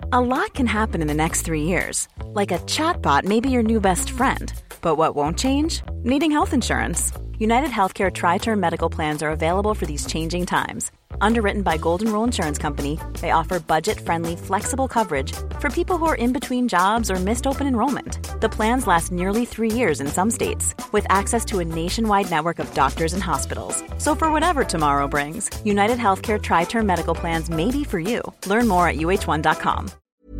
A lot can happen in the next 3 years. Like a chatbot may be your new best friend. But what won't change? Needing health insurance. United Healthcare Tri-Term Medical Plans are available for these changing times. Underwritten by Golden Rule Insurance Company, they offer budget-friendly, flexible coverage for people who are in between jobs or missed open enrollment. The plans last nearly 3 years in some states, with access to a nationwide network of doctors and hospitals. So for whatever tomorrow brings, United Healthcare Tri-Term Medical Plans may be for you. Learn more at uh1.com.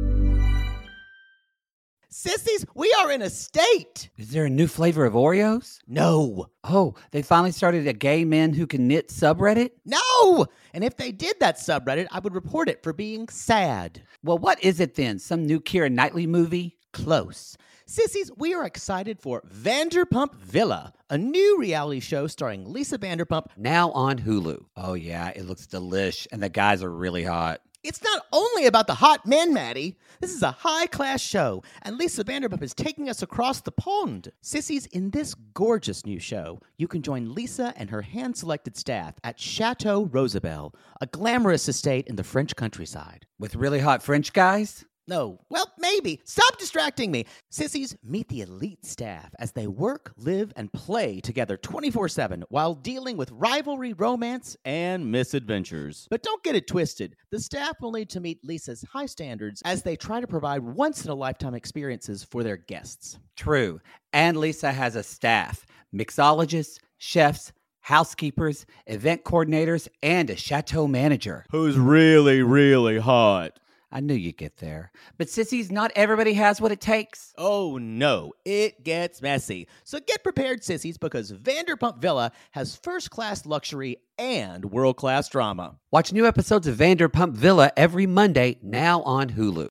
Sissies, we are in a state. Is there a new flavor of Oreos? No. Oh, they finally started a gay men who can knit subreddit? No! And if they did that subreddit, I would report it for being sad. Well, what is it then? Some new Keira Knightley movie? Close. Sissies, we are excited for Vanderpump Villa, a new reality show starring Lisa Vanderpump. Now on Hulu. Oh, yeah, it looks delish, and the guys are really hot. It's not only about the hot men, Maddie. This is a high-class show, and Lisa Vanderpump is taking us across the pond. Sissies, in this gorgeous new show, you can join Lisa and her hand-selected staff at Chateau Rosabelle, a glamorous estate in the French countryside. With really hot French guys? No, well, maybe. Stop distracting me. Sissies, meet the elite staff as they work, live, and play together 24/7 while dealing with rivalry, romance, and misadventures. But don't get it twisted. The staff will need to meet Lisa's high standards as they try to provide once-in-a-lifetime experiences for their guests. True. And Lisa has a staff. Mixologists, chefs, housekeepers, event coordinators, and a chateau manager. Who's really, really hot. I knew you'd get there. But sissies, not everybody has what it takes. Oh no, it gets messy. So get prepared, sissies, because Vanderpump Villa has first-class luxury and world-class drama. Watch new episodes of Vanderpump Villa every Monday, now on Hulu.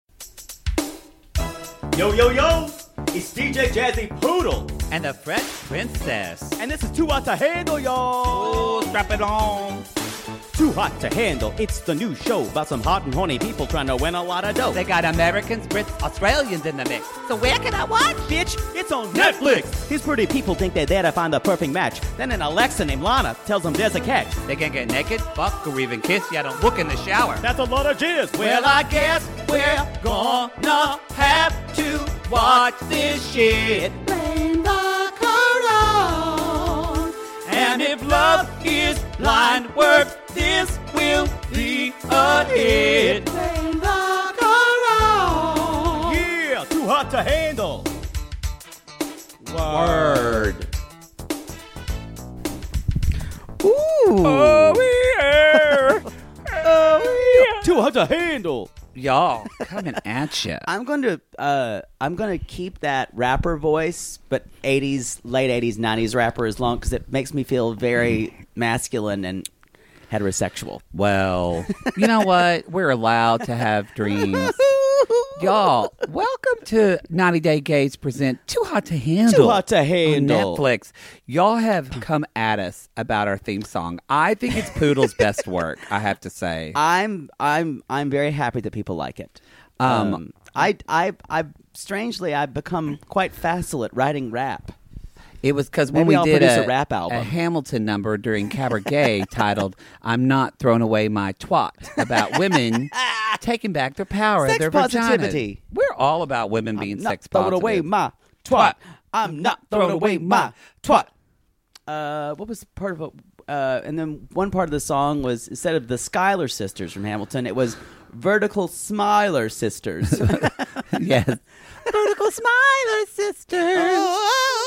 Yo, yo, yo! It's DJ Jazzy Poodle! And the French Princess. And this is Too Hot to Handle, y'all! Oh, strap it on. Too Hot to Handle. It's the new show about some hot and horny people trying to win a lot of dough. They got Americans, Brits, Australians in the mix. So where can I watch? Bitch, it's on Netflix! These pretty people think they're there to find the perfect match. Then an Alexa named Lana tells them there's a catch. They can get naked, fuck, or even kiss. Yeah, don't look in the shower. That's a lot of jizz. Well, I guess we're gonna have to watch this shit. Blame the corona. And if love is blind work, this will be a hit. Blame the corona. Yeah, Too Hot to Handle. Word. Ooh. Oh, yeah. Oh, yeah. Too Hot to Handle. Y'all, coming at ya. I'm going to keep that rapper voice, but late 80s, 90s rapper as long because it makes me feel very masculine and heterosexual. Well, you know what? We're allowed to have dreams. Y'all, welcome to 90 Day Gays present Too Hot to Handle. Too Hot to Handle. On Netflix. Y'all have come at us about our theme song. I think it's Poodle's best work, I have to say. I'm very happy that people like it. Strangely, I've become quite facile at writing rap. It was because when Maybe we I'll did produce a rap album. a Hamilton number during Cabaret titled "I'm Not Throwing Away My Twat" about women taking back their power, Sex their positivity. vaginas. We're all about women being sex throwing positive. away my twat. I'm not throwing away my twat. What was part of it? And then one part of the song was, instead of the Schuyler sisters from Hamilton, it was Vertical Smiler sisters. Yes. Vertical Smiler sisters.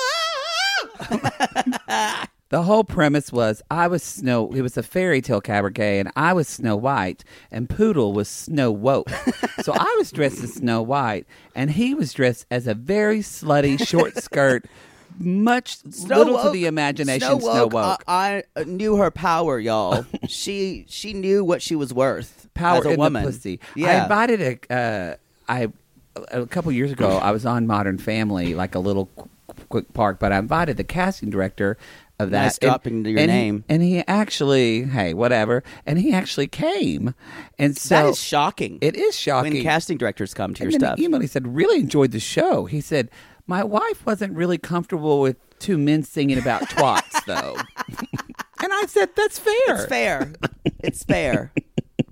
The whole premise was it was a fairy tale cabaret, and I was Snow White, and Poodle was Snow Woke. So I was dressed as Snow White, and he was dressed as a very slutty short skirt, little to the imagination Snow Woke. I knew her power, y'all. she knew what she was worth. Power as a in woman. The pussy. Yeah. I invited a couple years ago, I was on Modern Family, like a little quick part, but I invited the casting director of that. Nice dropping your name. And he actually, hey, whatever. And he actually came. And so that is shocking. It is shocking. When casting directors come to your then stuff. He emailed, he said, really enjoyed the show. He said, my wife wasn't really comfortable with two men singing about twats, though. And I said, that's fair. It's fair. It's fair.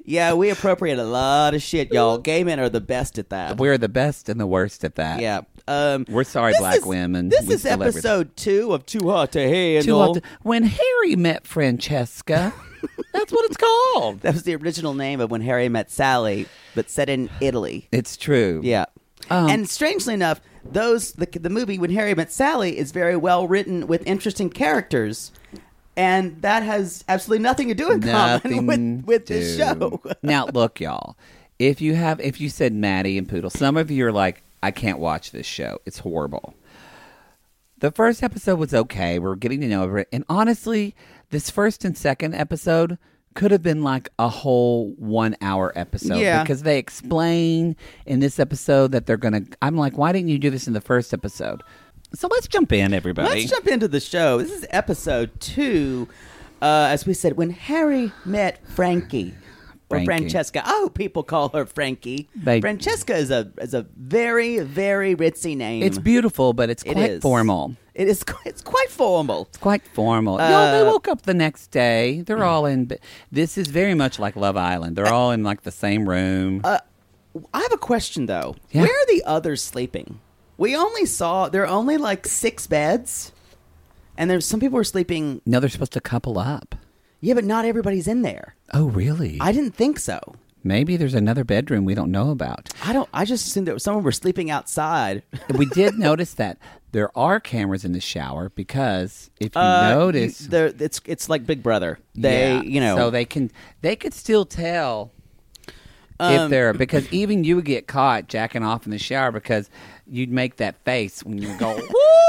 Yeah, we appropriate a lot of shit, y'all. Gay men are the best at that. We're the best and the worst at that. Yeah. We're sorry, black women. This We is still episode 2 of Too Hot to Handle. Too hot to- When Harry Met Francesca. That's what it's called. That was the original name of When Harry Met Sally, but set in Italy. It's true. Yeah. And strangely enough, the movie When Harry Met Sally is very well written with interesting characters. And that has absolutely nothing to do in common with this show. Now, look, y'all. If you said Maddie and Poodle, some of you are like, I can't watch this show. It's horrible. The first episode was okay. We're getting to know it. And honestly, this first and second episode could have been like a whole 1 hour episode. Yeah. Because they explain in this episode that they're going to... I'm like, why didn't you do this in the first episode? So let's jump in, everybody. Let's jump into the show. This is episode 2. As we said, When Harry Met Frankie. Or Francesca. Oh, people call her Frankie. Francesca is a very, very ritzy name. It's beautiful, but it's quite formal. It's quite formal. It's quite formal. They woke up the next day. They're all in... This is very much like Love Island. They're all in like the same room. I have a question, though. Yeah. Where are the others sleeping? We only saw... There are only like 6 beds. And there's some people are sleeping... No, they're supposed to couple up. Yeah, but not everybody's in there. Oh, really? I didn't think so. Maybe there's another bedroom we don't know about. I just assumed that someone were sleeping outside. We did notice that there are cameras in the shower because if you notice, it's like Big Brother. So they could still tell if they're, because even you would get caught jacking off in the shower because you'd make that face when you go.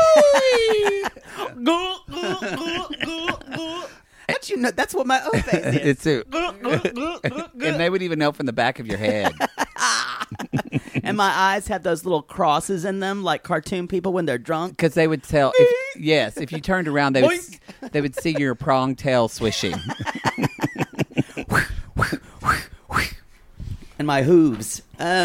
That's what my own face is. And they would even know from the back of your head. And my eyes have those little crosses in them, like cartoon people when they're drunk. Because they would tell, if you turned around, they would see your prong tail swishing. And my hooves.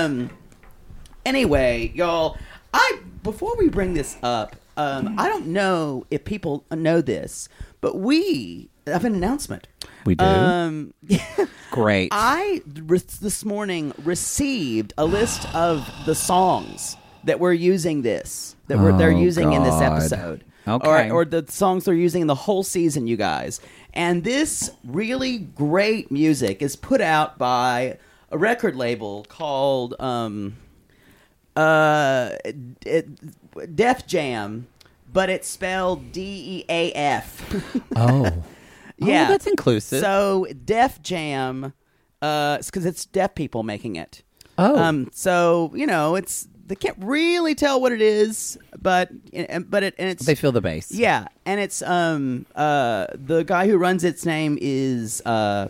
Anyway, y'all, before we bring this up, I don't know if people know this, but we have an announcement. We do? Great. I, this morning, received a list of the songs that we're using they're using in this episode. Okay. Or the songs they're using in the whole season, you guys. And this really great music is put out by a record label called Def Jam, but it's spelled DEAF. Oh. Yeah. Oh, that's inclusive. So Def Jam, it's because it's deaf people making it. Oh. So, they can't really tell what it is, but it's... They feel the bass. Yeah, and it's, the guy who runs its name is,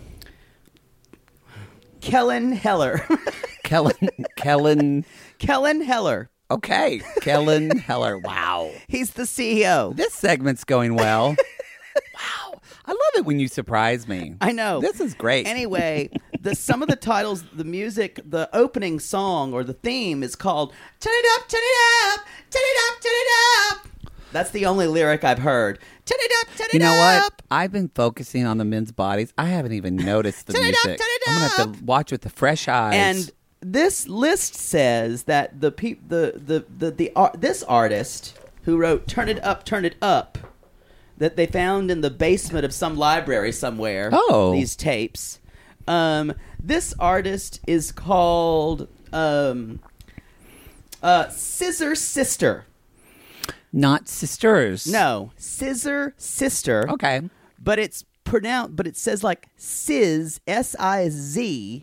Kellen Heller. Kellen Heller. Okay. Kellen Heller. Wow. He's the CEO. This segment's going well. Wow. I love it when you surprise me. I know. This is great. Anyway, some of the titles, the music, the opening song or the theme is called Turn It Up, Turn It Up, Turn It Up, Turn It Up. That's the only lyric I've heard. Turn it up, turn it up. You know what? I've been focusing on the men's bodies. I haven't even noticed the music. Turn it I'm going to have to watch with the fresh eyes. And this list says that this artist who wrote Turn It Up, that they found in the basement of some library somewhere. Oh. These tapes. This artist is called Scissor Sister. Not sisters. No, Scissor Sister. Okay. But it's pronounced, but it says like Siz, Sizer,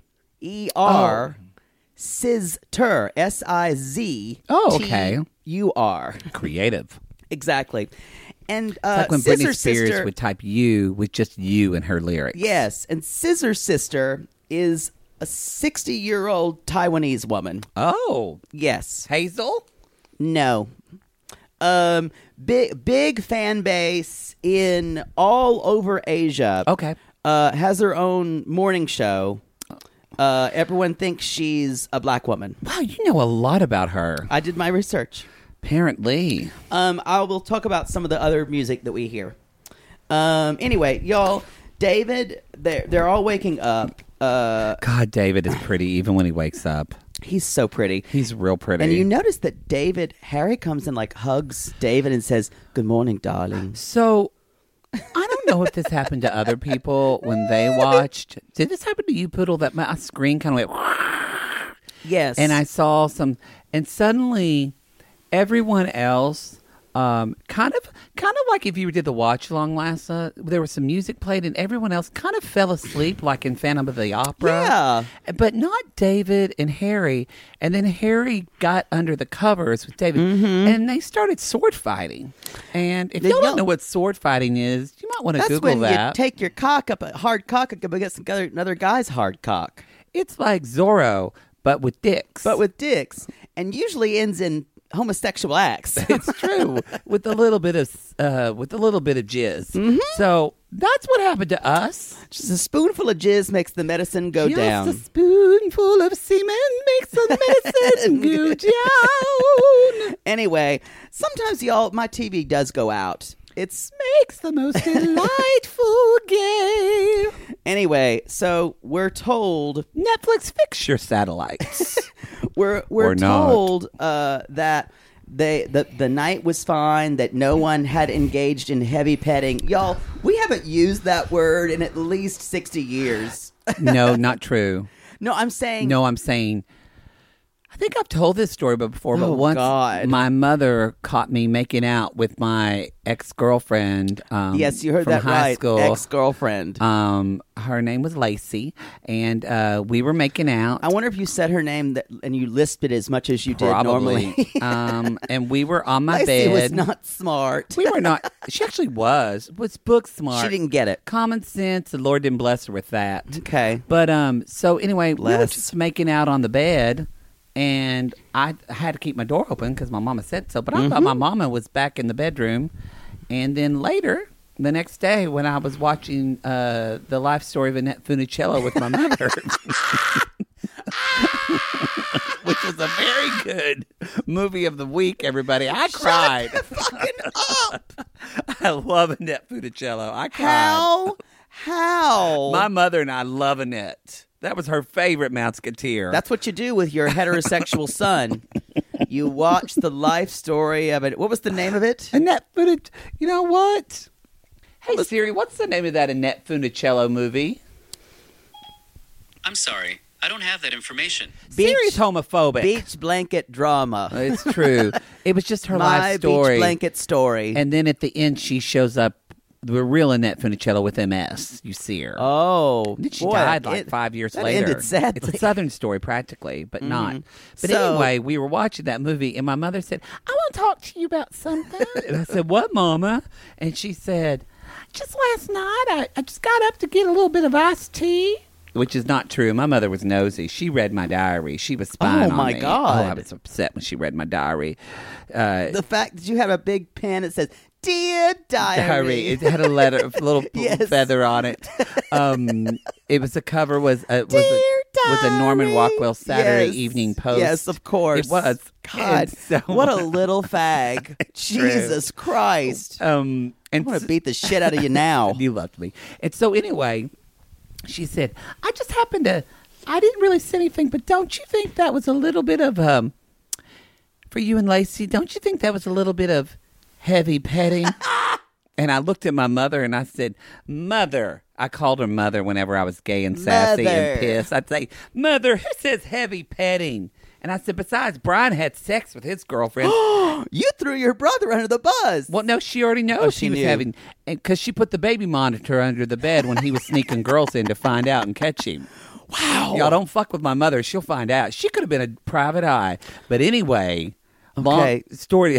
Sizter, Siz. Oh, okay. Ur. Creative. Exactly. And It's like when Scissor Britney Spears Sister, would type "you" with just "you" in her lyrics. Yes, and Scissor Sister is a 60-year-old Taiwanese woman. Oh. Yes. Hazel? No. Big fan base in all over Asia. Okay. Has her own morning show. Everyone thinks she's a black woman. Wow, you know a lot about her. I did my research. Apparently. I will talk about some of the other music that we hear. Anyway, y'all, David, they're all waking up, God, David is pretty even when he wakes up. He's so pretty. He's real pretty. And you notice that Harry comes and like hugs David and says, "Good morning, darling." So, I don't know if this happened to other people when they watched. Did this happen to you, Poodle? That my screen kind of went... Yes. And I saw some... And suddenly, everyone else... kind of like if you did the watch along last night, there was some music played and everyone else kind of fell asleep like in Phantom of the Opera. Yeah. But not David and Harry. And then Harry got under the covers with David and they started sword fighting. And if you don't know what sword fighting is, you might want to Google that. That's when that. you take your cock up, a hard cock, up against another guy's hard cock. It's like Zorro, but with dicks. And usually ends in homosexual acts. It's true, with a little bit of jizz. So that's what happened to us. Just a spoonful of jizz makes the medicine go down. Just a spoonful of semen makes the medicine go down. Anyway, sometimes my TV does go out. It makes the most delightful game. Anyway, so we're told Netflix, fix your satellites. we're told that the night was fine, that no one had engaged in heavy petting. Y'all, we haven't used that word in at least 60 years. No, not true. No, I'm saying I think I've told this story before, but once my mother caught me making out with my ex-girlfriend. Yes, you heard from that high right. School. Ex-girlfriend. Her name was Lacey, and we were making out. I wonder if you said her name and you lisped it as much as you Probably. did normally. And we were on my Lacey bed. was not smart. We were not. She actually was book smart. She didn't get it. Common sense. The Lord didn't bless her with that. Okay. But so anyway, we were just making out on the bed. And I had to keep my door open because my mama said so. But I thought my mama was back in the bedroom. And then later, the next day, when I was watching the life story of Annette Funicello with my mother, which was a very good movie of the week, everybody. I cried. Shut the fucking up. I love Annette Funicello. I cried. How? My mother and I love Annette. That was her favorite Mouseketeer. That's what you do with your heterosexual son. You watch the life story of it. What was the name of it? Annette Funicello. You know what? Hey, Siri, what's the name of that Annette Funicello movie? I'm sorry. I don't have that information. Siri's homophobic. Beach blanket drama. It's true. It was just her life story. My beach blanket story. And then at the end, she shows up, the real Annette Funicello with MS. You see her. Oh. And then she died like 5 years later. Ended sadly. It's a Southern story practically, but not. But anyway, we were watching that movie, and my mother said, I want to talk to you about something. And I said, what, Mama? And she said, just last night, I just got up to get a little bit of iced tea. Which is not true. My mother was nosy. She read my diary. She was spying on me. Oh, my God. Oh, I was upset when she read my diary. The fact that you have a big pen that says, Dear Diary. It had a letter, a little feather on it. It was the cover was a Norman Rockwell Saturday Evening Post. Yes, of course. It was. God, so, what a little fag. Jesus Christ. And I want to beat the shit out of you now. You loved me. And so anyway, she said, I just happened to, I didn't really say anything, but don't you think that was a little bit of, for you and Lacey, don't you think that was a little bit of heavy petting? And I looked at my mother and I said, Mother. I called her Mother whenever I was gay and sassy and pissed. I'd say, Mother, who says heavy petting? And I said, besides, Brian had sex with his girlfriend. You threw your brother under the bus. Well, no, she already knows she was having, because she put the baby monitor under the bed when he was sneaking girls in to find out and catch him. Wow. Y'all don't fuck with my mother. She'll find out. She could have been a private eye. But anyway, long story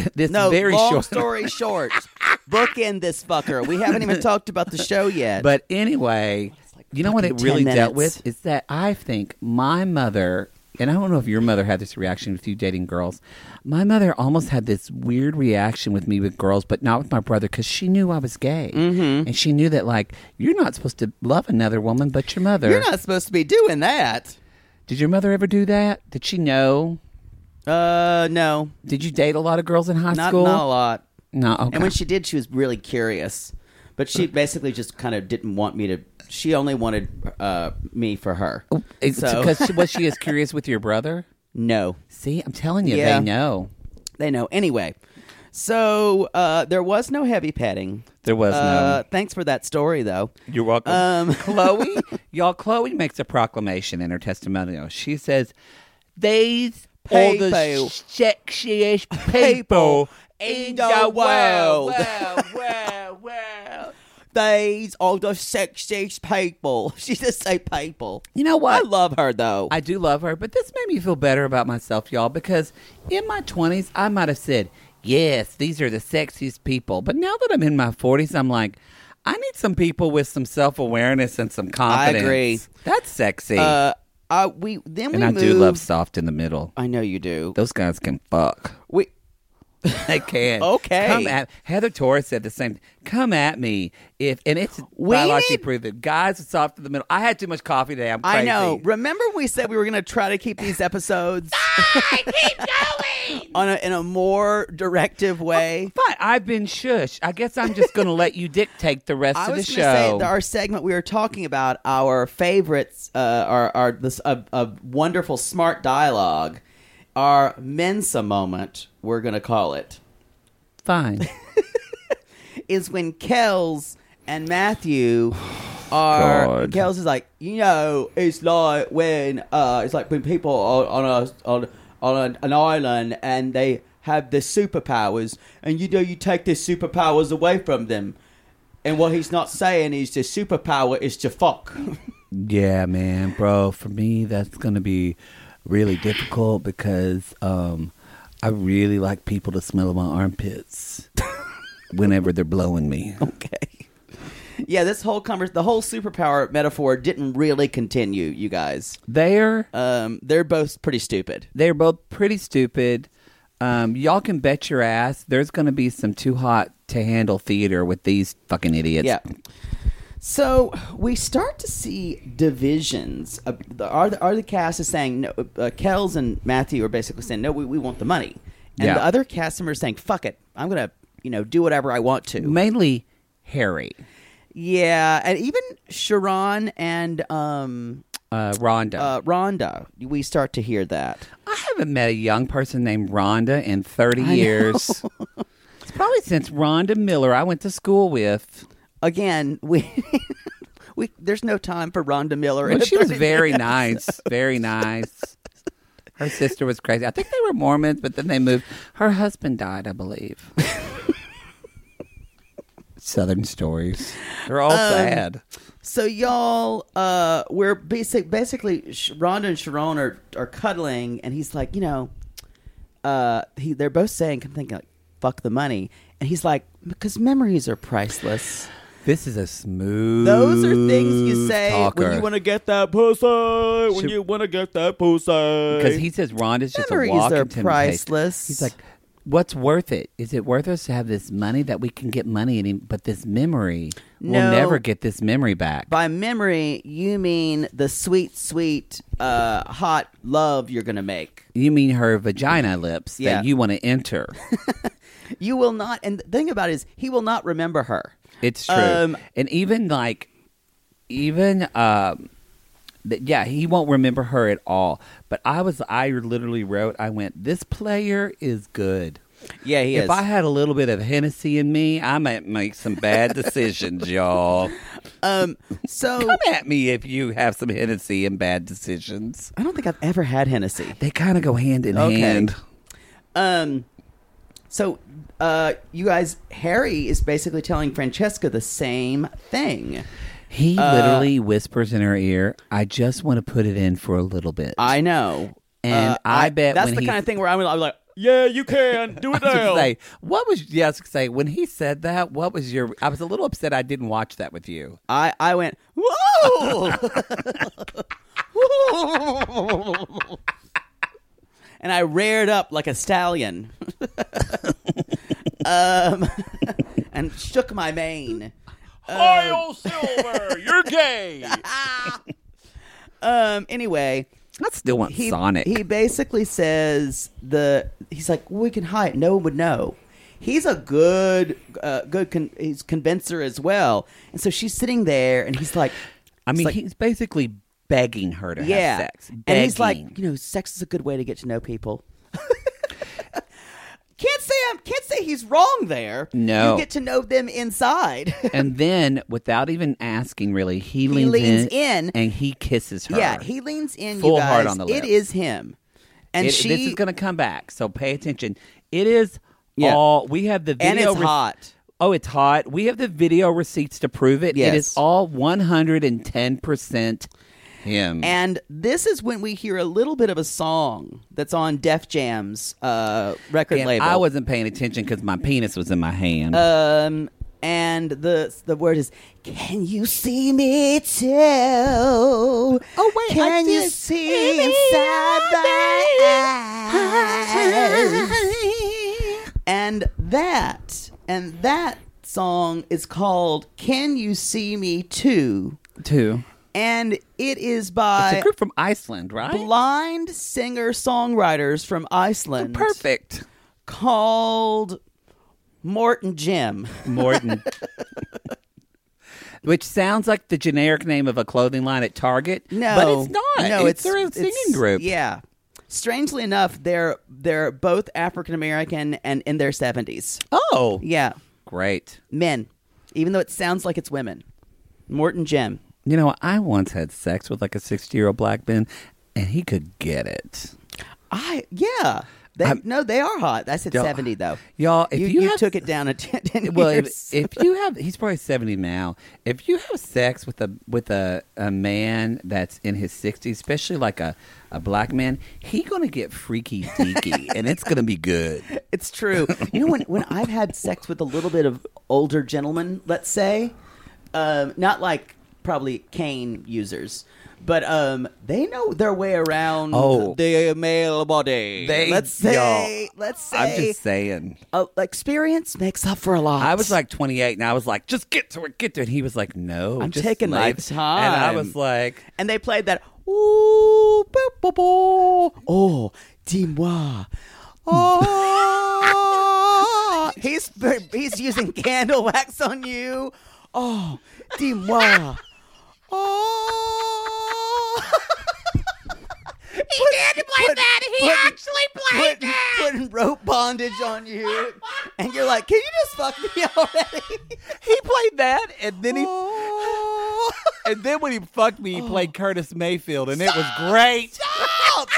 short. Bookend this fucker. We haven't even talked about the show yet. But anyway, you know what it really dealt with is that I think my mother, and I don't know if your mother had this reaction with you dating girls. My mother almost had this weird reaction with me with girls, but not with my brother, because she knew I was gay. Mm-hmm. And she knew that, like, you're not supposed to love another woman but your mother. You're not supposed to be doing that. Did your mother ever do that? Did she know? No. Did you date a lot of girls in high school? Not a lot. No, okay. And when she did, she was really curious. But she basically just kind of didn't want me to. She only wanted me for her. Because was she as curious with your brother? No. See, I'm telling you, Yeah. they know. They know. Anyway, so there was no heavy petting. There was no. Thanks for that story, though. You're welcome. Chloe makes a proclamation in her testimonial. She says, "These are the People. sexiest people in the world." Well. These are the sexiest people. She just say people. You know what? I love her, though. I do love her, but this made me feel better about myself, y'all, because in my 20s, I might have said, yes, these are the sexiest people. But now that I'm in my 40s, I'm like, I need some people with some self-awareness and some confidence. I agree. That's sexy. I do moved- love soft in the middle. I know you do. Those guys can fuck. They can. Okay. Come at Heather Torres said the same. Come at me it's biologically proven. Guys are soft in the middle. I had too much coffee today. I'm crazy. I know. Remember we said we were going to try to keep these episodes Keep going. in a more directive way. Fine. I've been shush. I guess I'm just going to let you dictate the rest I of the was show. going to say that our segment we were talking about our favorites, a wonderful smart dialogue, our Mensa moment. We're going to call it. Fine. Is when Kels and Matthew are. God. Kels is like, it's like when people are on an island and they have the superpowers, and you take their superpowers away from them, and what he's not saying is the superpower is to fuck. Yeah, man, bro. For me, that's going to be really difficult because I really like people to smell my armpits whenever they're blowing me. Okay. Yeah, the whole superpower metaphor didn't really continue, you guys. They're both pretty stupid. They're both pretty stupid. Y'all can bet your ass there's going to be some too hot to handle theater with these fucking idiots. Yeah. So we start to see divisions. Are the cast is saying no? Kels and Matthew are basically saying no. We want the money, and the other cast members saying fuck it. I'm gonna do whatever I want to. Mainly Harry. Yeah, and even Sharon and Rhonda. Rhonda. We start to hear that. I haven't met a young person named Rhonda in 30 years. It's probably since Rhonda Miller I went to school with. Again, we there's no time for Rhonda Miller. Well, she was very nice. Very nice. Her sister was crazy. I think they were Mormons, but then they moved. Her husband died, I believe. Southern stories. They're all sad. So y'all, we're basically Rhonda and Sharon are cuddling, and he's like, they're both saying, I'm thinking, like, fuck the money, and he's like, because memories are priceless. This is a smooth. Those are things you say talker. when you want to get that pussy. When you want to get that pussy. Because he says Rhonda's just memories a walking are temptation. priceless. He's like, what's worth it? Is it worth us to have this money that we can get money in? But this memory, we'll never get this memory back. By memory, you mean the sweet, sweet, hot love you're going to make. You mean her vagina lips Yeah. that you want to enter. You will not. And the thing about it is, he will not remember her. It's true. And even he won't remember her at all. But I literally wrote, I went, this player is good. Yeah, he is. If I had a little bit of Hennessy in me, I might make some bad decisions, y'all. So Come at me if you have some Hennessy and bad decisions. I don't think I've ever had Hennessy. They kind of go hand in hand. So you guys, Harry is basically telling Francesca the same thing. He literally whispers in her ear, I just want to put it in for a little bit. I know. And I bet that's when the kind of thing where I'm like, yeah, you can do it now. When he said that, what was your? I was a little upset I didn't watch that with you. I went, whoa! And I reared up like a stallion. And shook my mane. Oil Silver, you're gay. Anyway, I still want Sonic. He basically says he's like, well, we can hide. No one would know. he's a good he's convincer as well. And so she's sitting there, and he's like, he's basically begging her to have sex. Begging. And he's like, sex is a good way to get to know people. Can't say he's wrong there. No. You get to know them inside. And then, without even asking, really, he leans in and he kisses her. Yeah, he leans in. Full you guys. heart on the lips. It is him, and this is going to come back. So pay attention. It is all. We have the video, and it's hot. Oh, it's hot. We have the video receipts to prove it. Yes. It is all 110% him. And this is when we hear a little bit of a song that's on Def Jam's record label. I wasn't paying attention because my penis was in my hand. And the word is, can you see me too? Oh, wait. Can you see inside my eyes? And that song is called Can You See Me Too? And it is by... It's a group from Iceland, right? Blind singer-songwriters from Iceland. Perfect. Called Morton Jim. Morton. Which sounds like the generic name of a clothing line at Target. No. But it's not. No, it's a singing group. Yeah. Strangely enough, they're both African-American and in their 70s. Oh. Yeah. Great. Men. Even though it sounds like it's women. Morton Jim. You know, I once had sex with like a 60-year-old black man, and he could get it. They are hot. I said 70 though. Y'all, if you took it down a 10 well, years. if you have, he's probably 70 now. If you have sex with a man that's in his 60s, especially like a black man, he gonna get freaky deaky, and it's gonna be good. It's true. You know, when I've had sex with a little bit of older gentlemen, let's say, not like probably cane users, but they know their way around the male body. Let's say I'm just saying, experience makes up for a lot. I was like 28, and I was like, just get to it. And he was like, no, I'm just taking my time. And I was like, and they played that. Ooh, boop, boop, boop. Oh, dis-moi. Oh, he's using candle wax on you. Oh, dis-moi. Oh. He did play that. He actually played that. Putting rope bondage on you. And you're like, can you just fuck me already? He played that, and then and then when he fucked me, he played Curtis Mayfield, and it was great. Stop!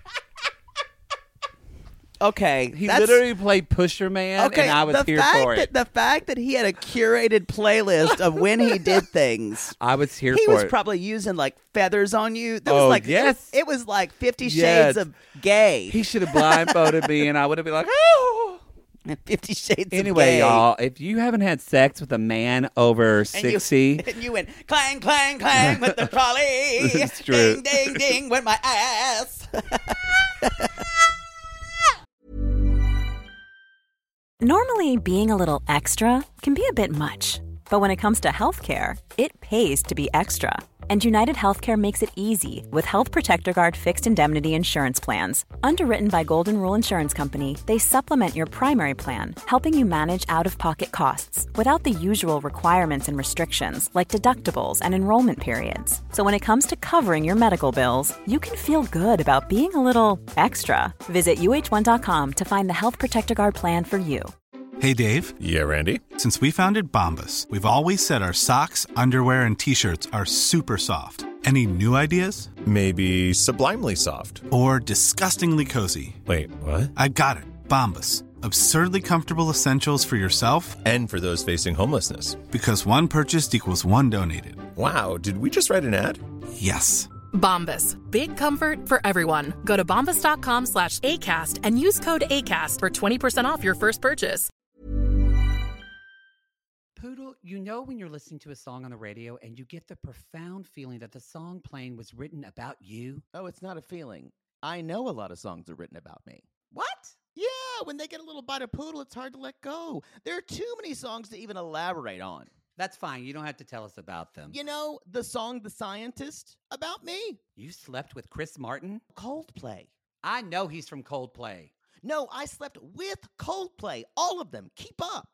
Okay. He literally played Pusher Man, and I was here for it. The fact that he had a curated playlist of when he did things. I was here for it. He was probably using like feathers on you. Yes. It was like 50 Shades of Gay. He should have blindfolded me, and I would have been like, oh. 50 Shades of Gay. Anyway, y'all, if you haven't had sex with a man over 60. And you went clang, clang, clang with the trolley. This is true. Ding, ding, ding with my ass. Normally, being a little extra can be a bit much, but when it comes to healthcare, it pays to be extra. And United Healthcare makes it easy with Health Protector Guard fixed indemnity insurance plans. Underwritten by Golden Rule Insurance Company, they supplement your primary plan, helping you manage out-of-pocket costs without the usual requirements and restrictions like deductibles and enrollment periods. So when it comes to covering your medical bills, you can feel good about being a little extra. Visit uh1.com to find the Health Protector Guard plan for you. Hey, Dave. Yeah, Randy. Since we founded Bombas, we've always said our socks, underwear, and T-shirts are super soft. Any new ideas? Maybe sublimely soft. Or disgustingly cozy. Wait, what? I got it. Bombas. Absurdly comfortable essentials for yourself and for those facing homelessness. Because one purchased equals one donated. Wow, did we just write an ad? Yes. Bombas. Big comfort for everyone. Go to bombas.com/ACAST and use code ACAST for 20% off your first purchase. Poodle, you know when you're listening to a song on the radio and you get the profound feeling that the song playing was written about you? Oh, it's not a feeling. I know a lot of songs are written about me. What? Yeah, when they get a little bite of Poodle, it's hard to let go. There are too many songs to even elaborate on. That's fine. You don't have to tell us about them. You know, the song The Scientist, about me. You slept with Chris Martin? Coldplay. I know he's from Coldplay. No, I slept with Coldplay. All of them. Keep up.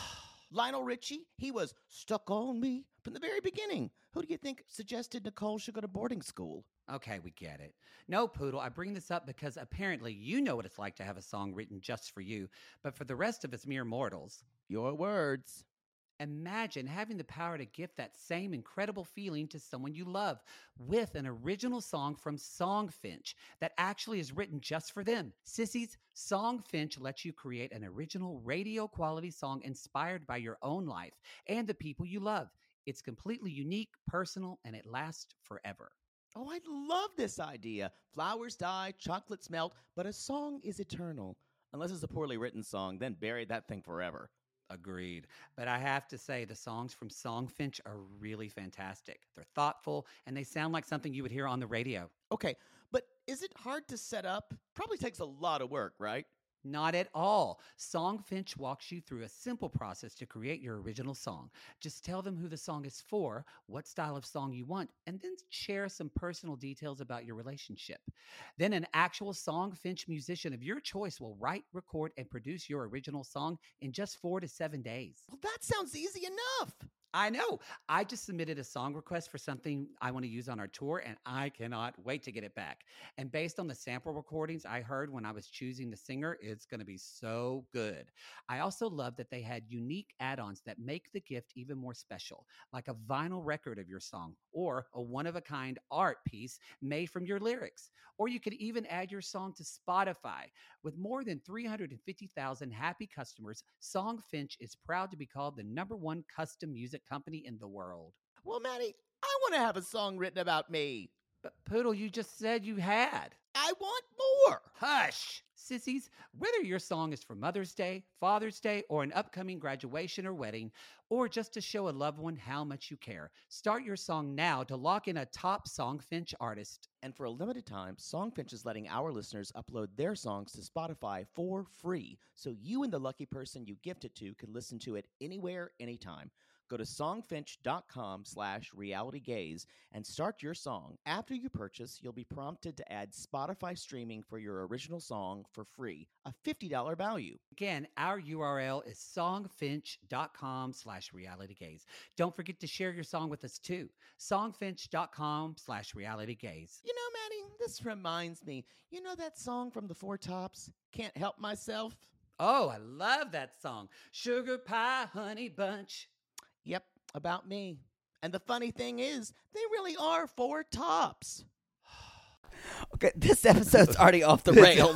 Lionel Richie, he was stuck on me from the very beginning. Who do you think suggested Nicole should go to boarding school? Okay, we get it. No, Poodle, I bring this up because apparently you know what it's like to have a song written just for you, but for the rest of us mere mortals. Your words. Imagine having the power to gift that same incredible feeling to someone you love with an original song from Songfinch that actually is written just for them. Sissies, Songfinch lets you create an original radio quality song inspired by your own life and the people you love. It's completely unique, personal, and it lasts forever. Oh, I love this idea. Flowers die, chocolates melt, but a song is eternal. Unless it's a poorly written song, then bury that thing forever. Agreed. But I have to say, the songs from Songfinch are really fantastic. They're thoughtful, and they sound like something you would hear on the radio. Okay, but is it hard to set up? Probably takes a lot of work, right? Not at all. Songfinch walks you through a simple process to create your original song. Just tell them who the song is for, what style of song you want, and then share some personal details about your relationship. Then an actual Songfinch musician of your choice will write, record, and produce your original song in just 4 to 7 days. Well, that sounds easy enough. I know. I just submitted a song request for something I want to use on our tour, and I cannot wait to get it back. And based on the sample recordings I heard when I was choosing the singer, it's going to be so good. I also love that they had unique add-ons that make the gift even more special, like a vinyl record of your song or a one-of-a-kind art piece made from your lyrics. Or you could even add your song to Spotify. With more than 350,000 happy customers, Songfinch is proud to be called the #1 custom music company in the world. Well, Maddie, I want to have a song written about me. But Poodle, you just said you had. I want more. Hush! Sissies, whether your song is for Mother's Day, Father's Day, or an upcoming graduation or wedding, or just to show a loved one how much you care, start your song now to lock in a top Songfinch artist. And for a limited time, Songfinch is letting our listeners upload their songs to Spotify for free, so you and the lucky person you gift it to can listen to it anywhere, anytime. Go to songfinch.com/realitygaze and start your song. After you purchase, you'll be prompted to add Spotify streaming for your original song for free, a $50 value. Again, our URL is songfinch.com/realitygaze. Don't forget to share your song with us too. Songfinch.com/realitygaze. You know, Maddie, this reminds me. You know that song from the Four Tops, Can't Help Myself? Oh, I love that song. Sugar Pie Honey Bunch. Yep, about me. And the funny thing is, they really are four tops. Okay, this episode's already off the rails.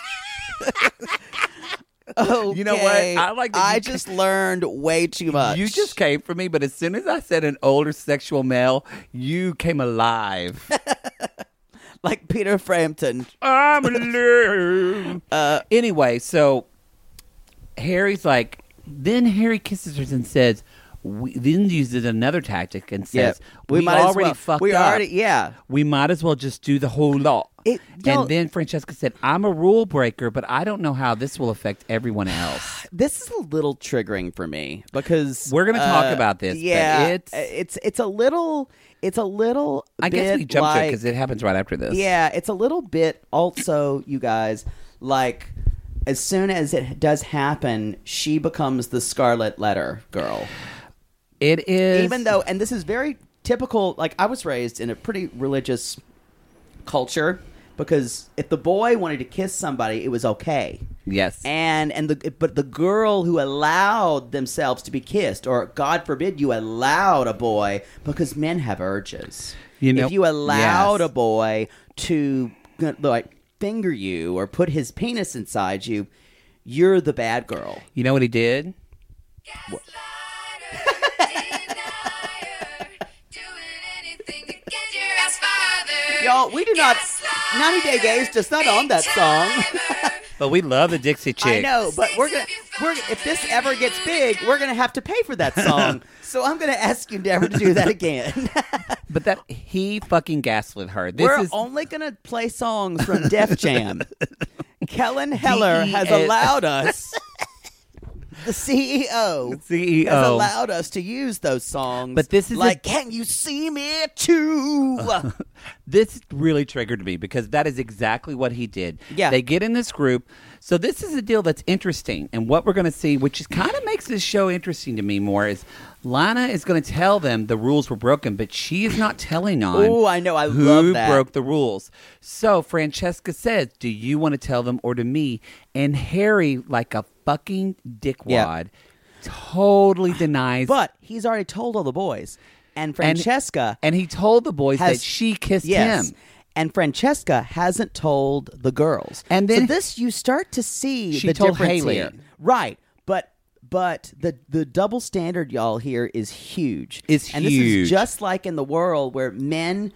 Okay, you know what? I just learned way too much. You just came for me, but as soon as I said an older sexual male, you came alive. Like Peter Frampton. I'm alive. Anyway, so Harry's like, then Harry kisses her and says, then uses another tactic and says, we already fucked up. We might as well just do the whole lot. And then Francesca said, I'm a rule breaker, but I don't know how this will affect everyone else. This is a little triggering for me because we're going to talk about this. Yeah, but it's a little. I guess we jumped to it because it happens right after this. Yeah, it's a little bit. Also, you guys, like, as soon as it does happen, she becomes the Scarlet Letter girl. It is, even though, and this is very typical. Like, I was raised in a pretty religious culture. Because if the boy wanted to kiss somebody, it was okay. Yes. But the girl who allowed themselves to be kissed, or God forbid you allowed a boy, because men have urges. If you allowed a boy to like finger you or put his penis inside you, you're the bad girl. You know what he did? What? Y'all, we do not. 90 Day Gaze does not own that song. But we love the Dixie Chicks. I know, but we're if this ever gets big, we're gonna have to pay for that song. So I'm gonna ask you never to do that again. But that he fucking gaslit her. We're only gonna play songs from Def Jam. Kellen Heller has allowed us. The CEO has allowed us to use those songs. But this is like, can you see me too? This really triggered me because that is exactly what he did. Yeah. They get in this group. So this is a deal that's interesting. And what we're going to see, which is kind of makes this show interesting to me more, is Lana is going to tell them the rules were broken, but she is not telling on Oh, I know. I who love that. broke the rules. So Francesca says, do you want to tell them or to me? And Harry, like a fucking dickwad, totally denies. But he's already told all the boys. And Francesca... And he told the boys that she kissed him. And Francesca hasn't told the girls. And then... So this, you start to see she the told difference Haley. here. Right. But the double standard, y'all, here is huge. It's and huge. And this is just like in the world where men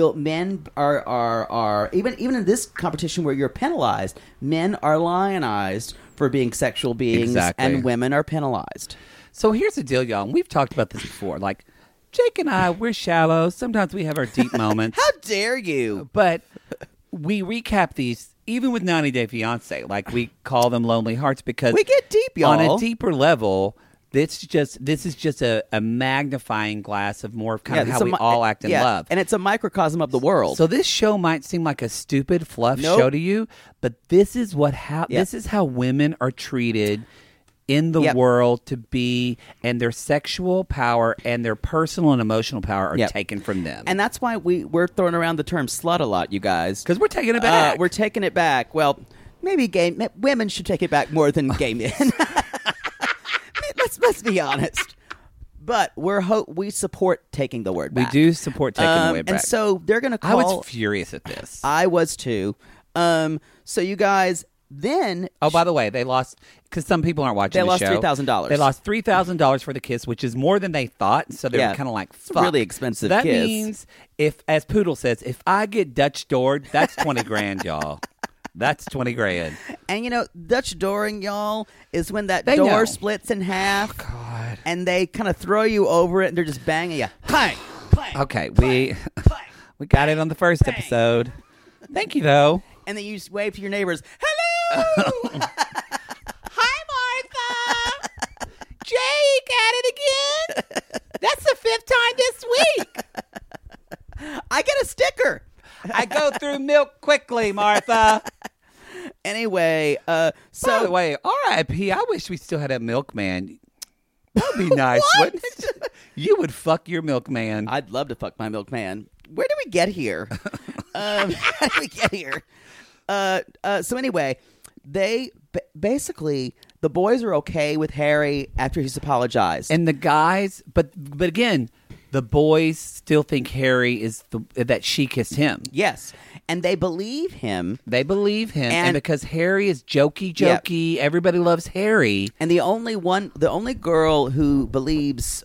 are even in this competition where you're penalized, men are lionized for being sexual beings, and women are penalized. So here's the deal, y'all. And we've talked about this before. Like, Jake and I, we're shallow. Sometimes we have our deep moments. How dare you? But we recap these, even with 90 Day Fiancé. Like, we call them Lonely Hearts because... we get deep, y'all. On a deeper level... This is just a magnifying glass of more of kind of how we all act in love. And it's a microcosm of the world. So this show might seem like a stupid fluff show to you, but this is this is how women are treated in the world to be, and their sexual power and their personal and emotional power are taken from them. And that's why we're throwing around the term slut a lot, you guys. Because we're taking it back. We're taking it back. Well, maybe women should take it back more than gay men. Let's be honest. But we support taking the word back. We do support taking the word back. And so they're going to call... I was furious at this. I was too. So you guys then... Oh, by the way, they lost... Because some people aren't watching the show. They lost $3,000. They lost $3,000 for the kiss, which is more than they thought. So they were kind of like, fuck. It's a really expensive that kiss. Means, as Poodle says, if I get Dutch doored, that's 20 grand, y'all. That's 20 grand. And, Dutch dooring, y'all, is when that door splits in half. Oh, God. And they kind of throw you over it, and they're just banging you. Clang, clang, okay, clang, clang, we got it on the first episode. Thank you, though. And then you just wave to your neighbors. Hello! Hi, Martha! Jake at it again? That's the 5th time this week. I get a sticker. I go through milk quickly, Martha. Anyway, By the way, R.I.P. I wish we still had a milkman. That'd be nice, wouldn't it? You would fuck your milkman. I'd love to fuck my milkman. Where did we get here? How did we get here? So anyway, they basically the boys are okay with Harry after he's apologized, and the guys, but again. The boys still think Harry is that she kissed him. Yes. And they believe him. And because Harry is jokey, everybody loves Harry. And the only girl who believes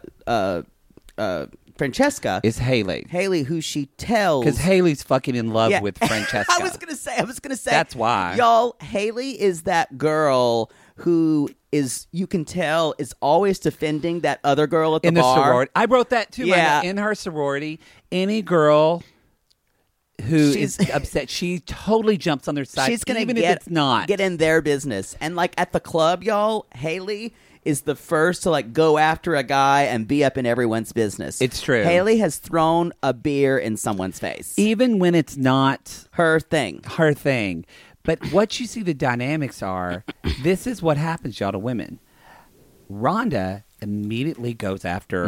Francesca is Haley. Haley, who she tells, because Haley's fucking in love with Francesca. I was gonna say that's why, y'all. Haley is that girl who is, you can tell, is always defending that other girl at the bar. Sorority. I wrote that too. Yeah. In her sorority, any girl who is upset, she totally jumps on their side. She's gonna even if it's not get in their business. And like at the club, y'all, Haley is the first to like go after a guy and be up in everyone's business. It's true. Haley has thrown a beer in someone's face, even when it's not her thing. But what you see the dynamics are, this is what happens, y'all, to women. Rhonda immediately goes after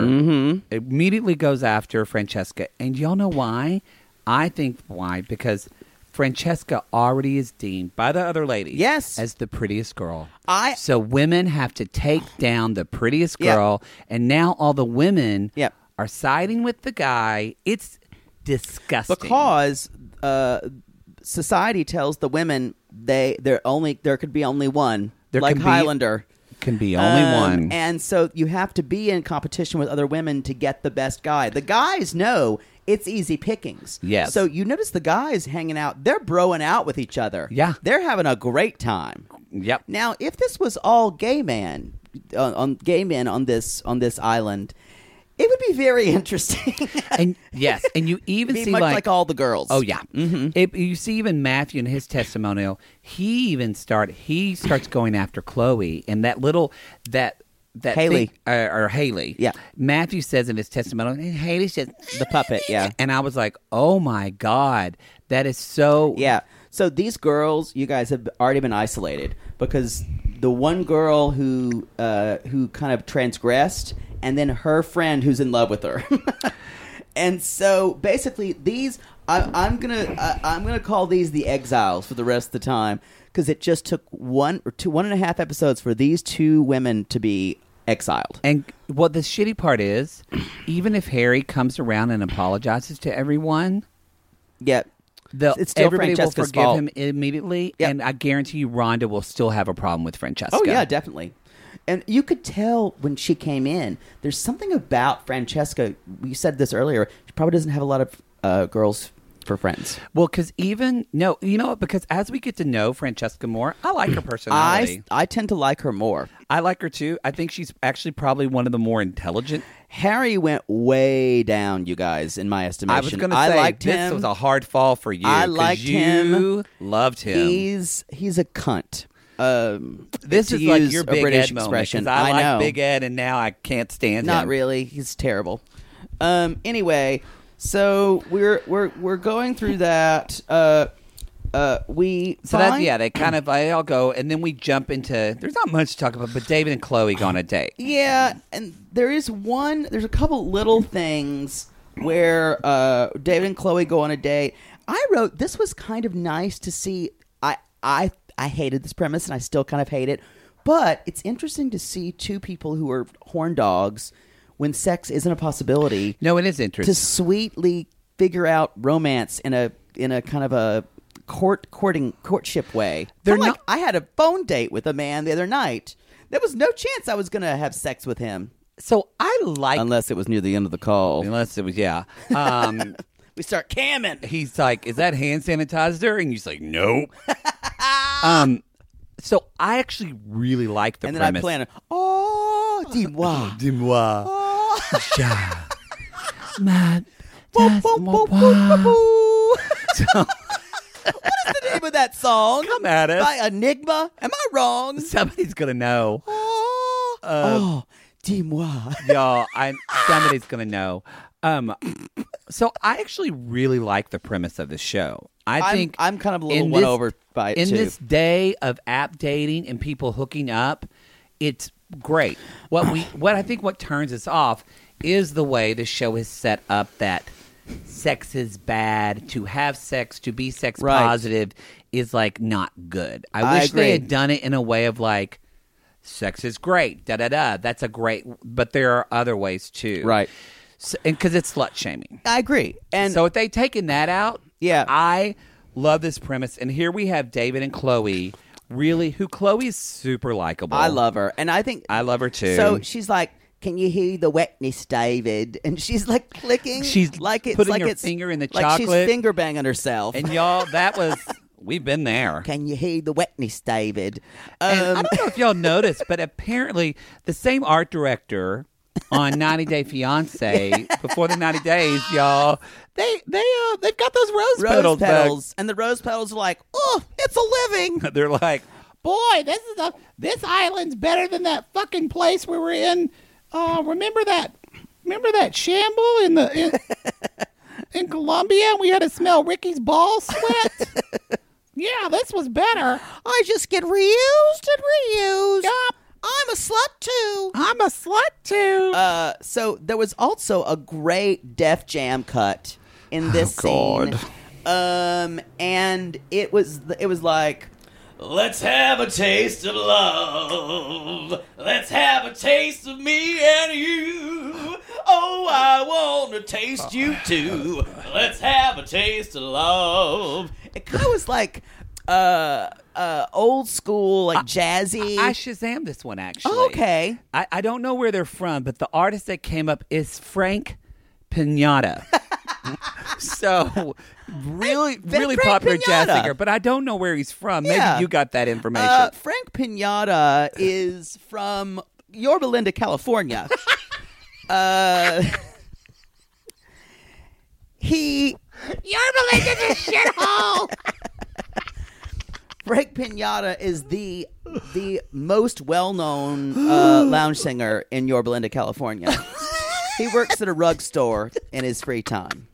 Francesca. And y'all know why? I think why. Because Francesca already is deemed by the other ladies as the prettiest girl. So women have to take down the prettiest girl. And now all the women are siding with the guy. It's disgusting. Because... society tells the women there could be only one, like Highlander. Can be only one. And so you have to be in competition with other women to get the best guy. The guys know it's easy pickings. Yes. So you notice the guys hanging out, they're broing out with each other. Yeah. They're having a great time. Yep. Now, if this was all gay men on this island, it would be very interesting. And yes, and you even see much like all the girls. Oh yeah, you see even Matthew in his testimonial. He starts going after Chloe, and that that Haley. or Haley. Yeah. Matthew says in his testimony, and Haley says The puppet, yeah. and I was like, oh my God, that is so. Yeah. So these girls, you guys have already been isolated because the one girl who kind of transgressed, and then her friend who's in love with her, and so basically these, I'm gonna call these the exiles for the rest of the time because it just took 1.5 episodes for these two women to be exiled. And what the shitty part is, even if Harry comes around and apologizes to everyone, yeah. It's still everybody Francesca's will forgive fault. him immediately, Yep. and I guarantee you Rhonda will still have a problem with Francesca. Oh, yeah, definitely. And you could tell when she came in, there's something about Francesca. We said this earlier. She probably doesn't have a lot of girls for friends. Well, because because as we get to know Francesca more, I like her personality. I tend to like her more. I like her too. I think she's actually probably one of the more intelligent. Harry went way down, you guys, in my estimation. I was going to say, liked this him. was a hard fall for you. I liked him. You loved him. He's a cunt. This to is like use your a Big British Ed moment, expression. 'cause I like know. Big Ed, and now I can't stand him. Not really. He's terrible. Anyway, so we're going through that. They kind of they all go, and then we jump into. There's not much to talk about, but David and Chloe go on a date. Yeah, and there's a couple little things where David and Chloe go on a date. I wrote this was kind of nice to see. I hated this premise, and I still kind of hate it, but it's interesting to see two people who are horn dogs when sex isn't a possibility. No, it is interesting to sweetly figure out romance in a kind of a courtship way. I had a phone date with a man the other night. There was no chance I was going to have sex with him. So I like, unless it was near the end of the call. Unless it was, yeah. We start camming. He's like, "Is that hand sanitizer?" And he's like, "Nope." So I actually really like the and premise. And then I plan. Oh, dis-moi, dis-moi. What is the name of that song? Come at us. By Enigma? Am I wrong? Somebody's gonna know. Dis-moi. Y'all, somebody's gonna know. So I actually really like the premise of the show. I think I'm kind of a little won over by it in too. this day of app dating and people hooking up. It's great. What I think what turns us off is the way the show is set up that sex is bad. To have sex, to be sex positive is like not good. I wish they had done it in a way of like, sex is great. Da da da. That's a great. But there are other ways too. Right. So, and because it's slut shaming. I agree. And so if they taken that out, yeah, I love this premise. And here we have David and Chloe. Really, Chloe is super likable. I love her, and I think I love her too. So she's like, "Can you hear the wetness, David?" And she's like clicking. She's like it's putting like her it's finger in the like chocolate. she's finger banging herself. And y'all, that was we've been there. Can you hear the wetness, David? And I don't know if y'all noticed, but apparently the same art director on 90 Day Fiance before the 90 days, y'all, they've got those rose petals and the rose petals are like, oh, it's a living. They're like, boy, this island's better than that fucking place we were in. Remember that shamble in Colombia, and we had to smell Ricky's ball sweat. Yeah, this was better. I just get reused and reused. Yup. I'm a slut too. So there was also a great Def Jam cut in this scene. And it was like, let's have a taste of love. Let's have a taste of me and you. Oh, I want to taste you too. Let's have a taste of love. It kind of was like old school, like jazzy. I Shazam this one actually. Oh, okay. I don't know where they're from, but the artist that came up is Frank Pinata. So really Frank popular jazz Pinata. singer, but I don't know where he's from. Yeah. Maybe you got that information. Frank Pinata is from Yorba Linda, California. Yorba Linda's a shithole. Frank Pinata is the most well-known lounge singer in Yorba Linda, California. He works at a rug store in his free time.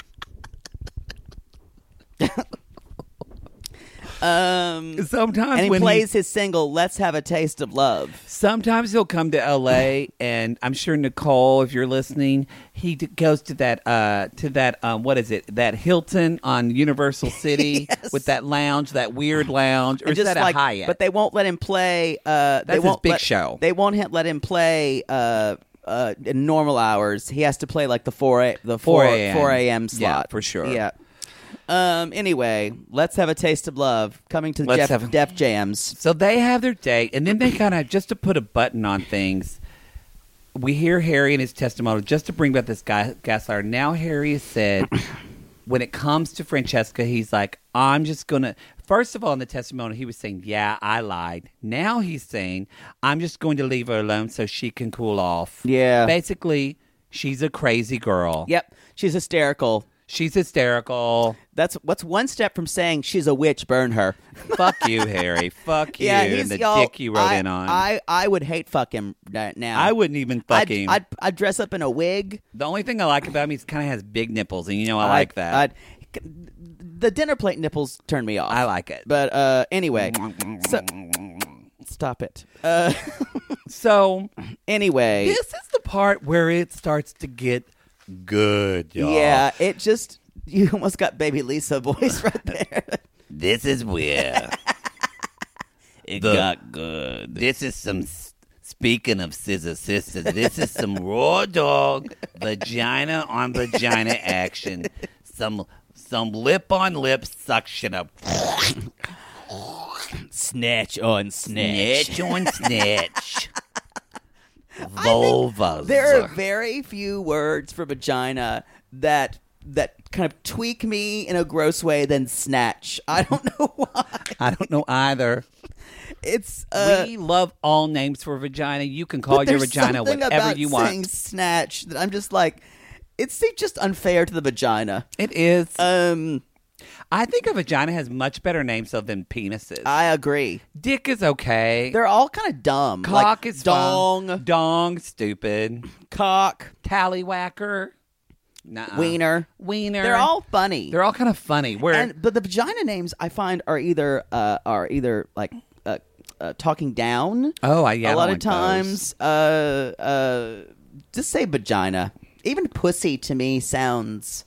Sometimes and he when plays his single "Let's Have a Taste of Love." Sometimes he'll come to LA, and I'm sure Nicole, if you're listening, he goes to that what is it? That Hilton on Universal City yes. with that lounge, that weird lounge, or and is that a Hyatt? But they won't let him play. That's his big show. They won't let him play in normal hours. He has to play like the 4 a.m. slot. Yeah, for sure. Yeah. Anyway, Let's Have a Taste of Love coming to Def Jams. So they have their date, and then they kind of, just to put a button on things, we hear Harry in his testimony, just to bring back this gaslighter. Now Harry has said, when it comes to Francesca, he's like, I'm just going to, first of all, in the testimony, he was saying, yeah, I lied. Now he's saying, I'm just going to leave her alone so she can cool off. Yeah. Basically, she's a crazy girl. Yep. She's hysterical. She's hysterical. That's what's one step from saying she's a witch, burn her. Fuck you, Harry. Fuck you and the dick you wrote in on. I would hate fuck him now. I wouldn't even fuck him. I'd dress up in a wig. The only thing I like about him is he kind of has big nipples, and I like that. The dinner plate nipples turn me off. I like it. But anyway, so stop it. So anyway, this is the part where it starts to get good, y'all. Yeah, it just, you almost got Baby Lisa voice right there. This is where it got good. This is some, speaking of Scissor Sisters, this is some raw dog vagina on vagina action. Some lip on lip suction up. Snatch on snatch. Snatch on snatch. Vulvas. There are very few words for vagina that kind of tweak me in a gross way than snatch. I don't know why. I don't know either. It's we love all names for vagina. You can call your vagina whatever you want. Saying snatch that I'm just like, it's just unfair to the vagina. It is. I think a vagina has much better names than penises. I agree. Dick is okay. They're all kind of dumb. Cock is dong. Fun. Dong, stupid. Cock. Tallywhacker. Nuh-uh. Wiener. They're all funny. They're all kind of funny. But the vagina names I find are either like talking down. Oh, yeah. A lot of times, just say vagina. Even pussy to me sounds.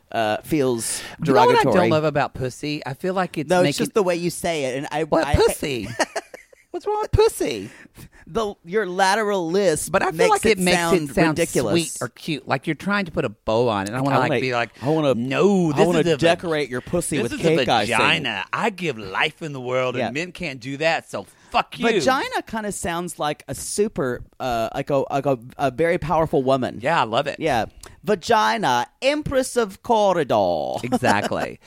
Feels derogatory. You know what I don't love about pussy? I feel like it's it's just the way you say it. And pussy? What's wrong with pussy? Your lateral lisp, but I feel like it makes it sound ridiculous, sweet or cute. Like you're trying to put a bow on it. And I want to be like, I want to decorate your pussy with cake icing. Vagina. I give life in the world, and men can't do that. So fuck you. Vagina kind of sounds like a super, like a very powerful woman. Yeah, I love it. Yeah, vagina, Empress of Corridor. Exactly.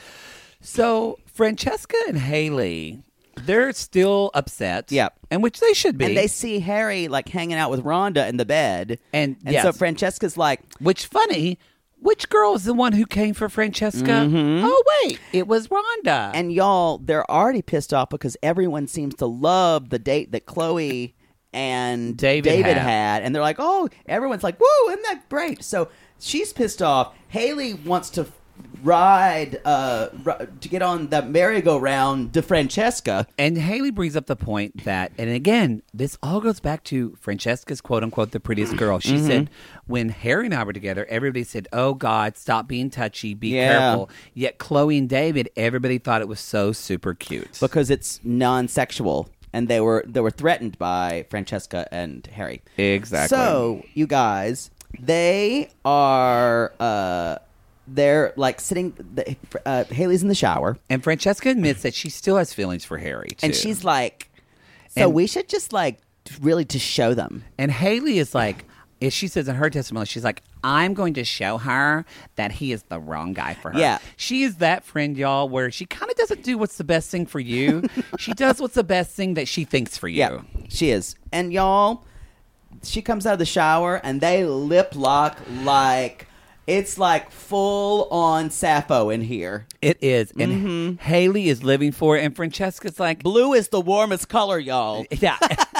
So Francesca and Haley. They're still upset. Yeah. And which they should be. And they see Harry like hanging out with Rhonda in the bed. And so Francesca's like, which funny, which girl is the one who came for Francesca? Mm-hmm. Oh, wait, it was Rhonda. And y'all, they're already pissed off because everyone seems to love the date that Chloe and David had. And they're like, oh, everyone's like, woo, isn't that great? So she's pissed off. Haley wants to ride to get on that merry-go-round to Francesca. And Haley brings up the point that, and again, this all goes back to Francesca's quote-unquote the prettiest girl. She said, when Harry and I were together, everybody said, oh, God, stop being touchy, be careful. Yet Chloe and David, everybody thought it was so super cute. Because it's non-sexual. And they were threatened by Francesca and Harry. Exactly. So, you guys, they are... they're like sitting. Haley's in the shower, and Francesca admits that she still has feelings for Harry too. And she's like, "So we should just like really to show them." And Haley is like, as she says in her testimony, she's like, "I'm going to show her that he is the wrong guy for her." Yeah, she is that friend, y'all, where she kind of doesn't do what's the best thing for you. She does what's the best thing that she thinks for you. Yeah, she is. And y'all, she comes out of the shower, and they lip lock like. It's like full on Sappho in here. It is. And Haley is living for it. And Francesca's like, blue is the warmest color, y'all. Yeah.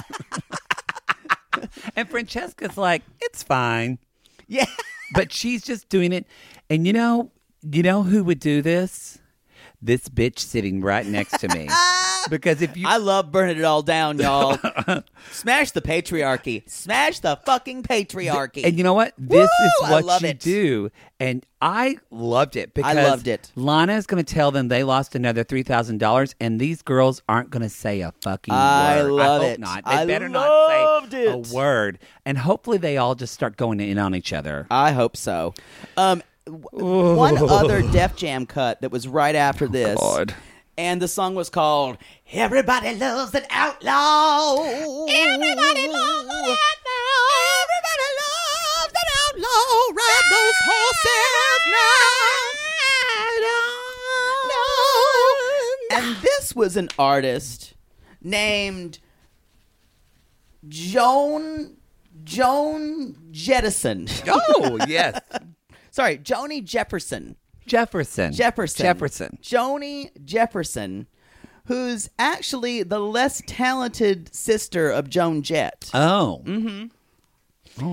And Francesca's like, it's fine. Yeah. But she's just doing it. And you know who would do this? This bitch sitting right next to me. Because if you... I love burning it all down, y'all. Smash the patriarchy. Smash the fucking patriarchy. And you know what? This is what you do. And I loved it because I loved it. Lana is going to tell them they lost another $3,000 and these girls aren't going to say a fucking word. I love hope it. Not. They better not say a word. And hopefully they all just start going in on each other. I hope so. One other Def Jam cut that was right after this. God. And the song was called Everybody Loves an Outlaw. Everybody loves an outlaw. Everybody loves an outlaw. Ride those horses now. And this was an artist named Joan Jettison. Oh, yes. Sorry, Joni Jefferson. Jefferson. Joni Jefferson, who's actually the less talented sister of Joan Jett. Oh. Mm-hmm. Oh, no.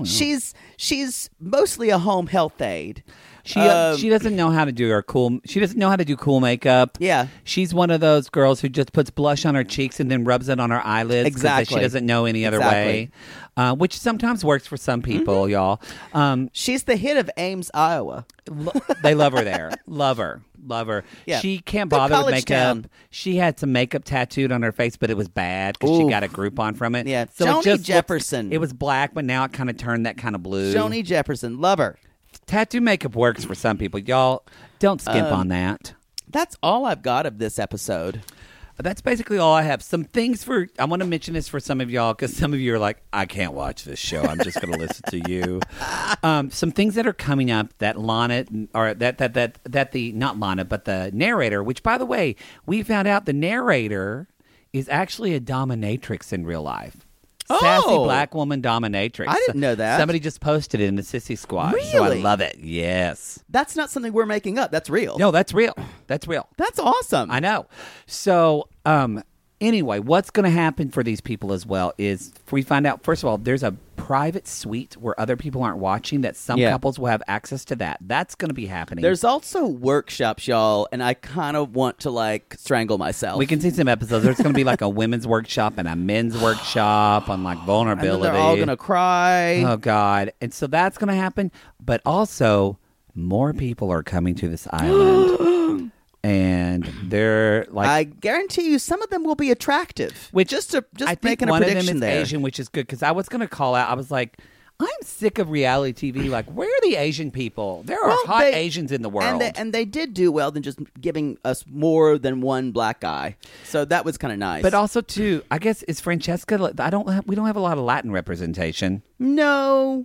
She's mostly a home health aide. She doesn't know how to do she doesn't know how to do cool makeup. Yeah. She's one of those girls who just puts blush on her cheeks and then rubs it on her eyelids. Exactly. She doesn't know any other way. Which sometimes works for some people, y'all. She's the hit of Ames, Iowa. They love her there. Love her. Yeah. She can't bother with makeup. Town. She had some makeup tattooed on her face, but it was bad because she got a Groupon from it. Yeah. So Joni Jefferson. It was black, but now it kind of turned that kind of blue. Joni Jefferson. Love her. Tattoo makeup works for some people. Y'all, don't skimp on that. That's all I've got of this episode. That's basically all I have. Some things I want to mention this for some of y'all because some of you are like, I can't watch this show. I'm just going to listen to you. Some things that are coming up that Lana, or that the, not Lana, but the narrator, which by the way, we found out the narrator is actually a dominatrix in real life. Sassy black woman dominatrix. I didn't know that. Somebody just posted it in the Sissy Squad. Really? So I love it. Yes. That's not something we're making up. That's real. No, that's real. That's real. That's awesome. I know. So, anyway, what's going to happen for these people as well is we find out, first of all, there's a private suite where other people aren't watching that some couples will have access to that. That's going to be happening. There's also workshops, y'all, and I kind of want to, strangle myself. We can see some episodes. There's going to be, a women's workshop and a men's workshop on, vulnerability. And then they're all going to cry. Oh, God. And so that's going to happen. But also, more people are coming to this island. And they're I guarantee you some of them will be attractive. Which just I think making one a prediction of them is there. Asian, which is good because I was going to call out. I was like, I'm sick of reality TV. Where are the Asian people? There are hot Asians in the world. And they did do well than just giving us more than one black guy. So that was kind of nice. But also, too, I guess, is Francesca, we don't have a lot of Latin representation. No.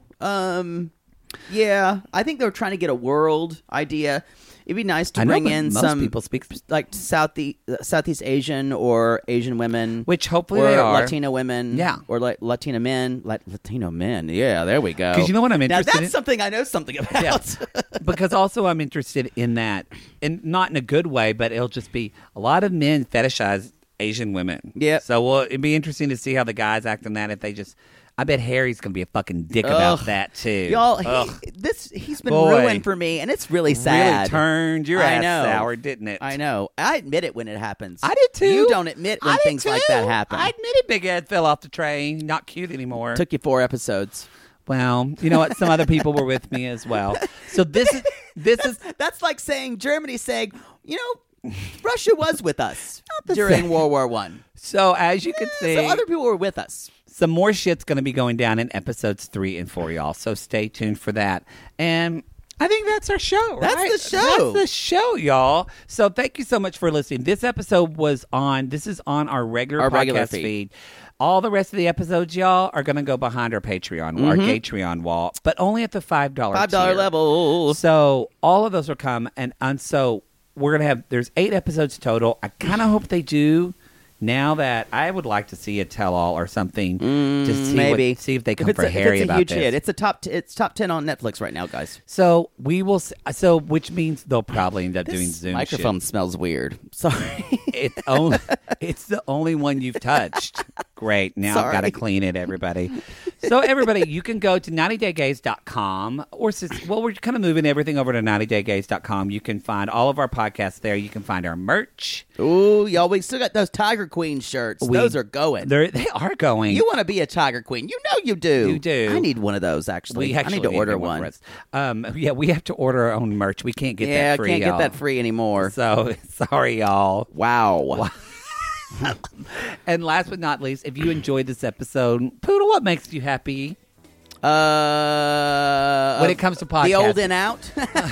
Yeah. I think they were trying to get a world idea. It'd be nice to bring in some people speak Southeast Asian or Asian women, which hopefully or they are Latino women, or Latina men, Latino men. Yeah, there we go. Because you know what I'm interested in? Now that's something I know something about. Yeah. Because also I'm interested in that, and not in a good way, but it'll just be a lot of men fetishize Asian women. Yeah. So it'd be interesting to see how the guys act on that if they just. I bet Harry's going to be a fucking dick about that, too. Y'all, he's been ruined for me, and it's really sad. Really turned your ass sour, didn't it? I know. I admit it when it happens. I did, too. You don't admit when things like that happen. I admit it, Big Ed fell off the train. Not cute anymore. Took you 4 episodes. Well, you know what? Some other people were with me as well. So this is... That's like Germany saying, Russia was with us during World War I. So as you can see... So other people were with us. Some more shit's going to be going down in episodes 3 and 4, y'all. So stay tuned for that. And I think that's our show, right? That's the show. That's the show, y'all. So thank you so much for listening. This episode this is on our regular podcast feed. All the rest of the episodes, y'all, are going to go behind our Patreon, our Patreon wall, but only at the $5 tier. level. So all of those will come. And so we're going to have, there's 8 episodes total. I kind of hope they do Now that I would like to see a tell-all or something to see maybe see if they come for Harry it's a about huge this. hit. It's top 10 on Netflix right now, guys. So we will. Which means they'll probably end up doing Zoom. Microphone shit. smells weird. Sorry. It's the only one you've touched. Great. Now I've got to clean it, everybody. So everybody, you can go to 90daygays.com we're kind of moving everything over to 90daygays.com. You can find all of our podcasts there. You can find our merch. Ooh, y'all, we still got those Tiger Queen shirts. Those are going. They are going. You want to be a Tiger Queen. You know you do. You do. I need one of those, actually. I need to order one. We have to order our own merch. We can't get that free, can't get that free anymore. So, sorry, y'all. Wow. And last but not least, if you enjoyed this episode, Poodle, what makes you happy? When it comes to podcasting. The old and out.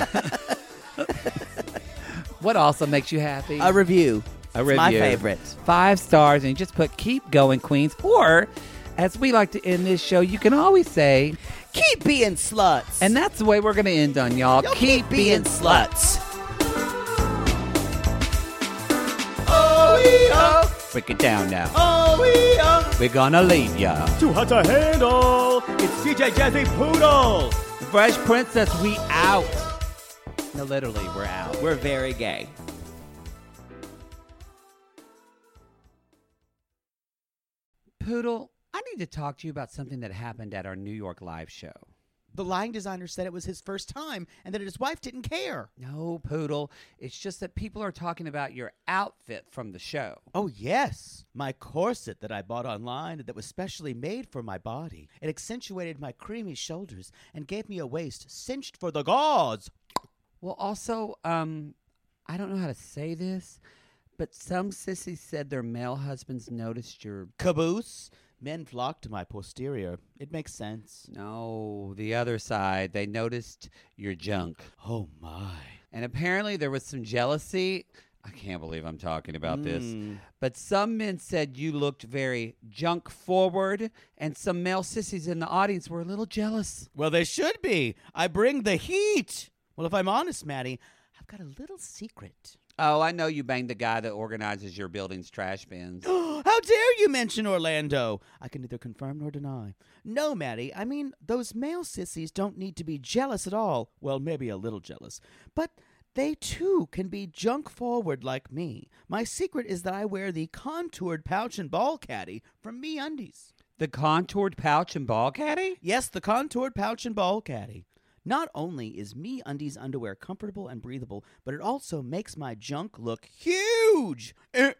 What also makes you happy? A review. It's my favorite. 5 stars, and you just put "Keep going, Queens." Or, as we like to end this show, you can always say, "Keep being sluts." And that's the way we're going to end on, y'all. Keep being sluts. Break it down now. Oh, We're gonna leave ya. Too hot to handle. It's CJ Jazzy Poodle. Fresh Princess, we out. No, literally, we're out. We're very gay. Poodle, I need to talk to you about something that happened at our New York live show. The lighting designer said it was his first time and that his wife didn't care. No, Poodle. It's just that people are talking about your outfit from the show. Oh, yes. My corset that I bought online that was specially made for my body. It accentuated my creamy shoulders and gave me a waist cinched for the gods. Well, also, I don't know how to say this, but some sissies said their male husbands noticed your caboose. Men flock to my posterior. It makes sense. No, the other side. They noticed your junk. Oh, my. And apparently there was some jealousy. I can't believe I'm talking about this. But some men said you looked very junk forward, and some male sissies in the audience were a little jealous. Well, they should be. I bring the heat. Well, if I'm honest, Maddie, I've got a little secret. Oh, I know you banged the guy that organizes your building's trash bins. How dare you mention Orlando? I can neither confirm nor deny. No, Maddie, I mean, those male sissies don't need to be jealous at all. Well, maybe a little jealous. But they, too, can be junk forward like me. My secret is that I wear the contoured pouch and ball caddy from MeUndies. The contoured pouch and ball caddy? Yes, the contoured pouch and ball caddy. Not only is MeUndies underwear comfortable and breathable, but it also makes my junk look huge.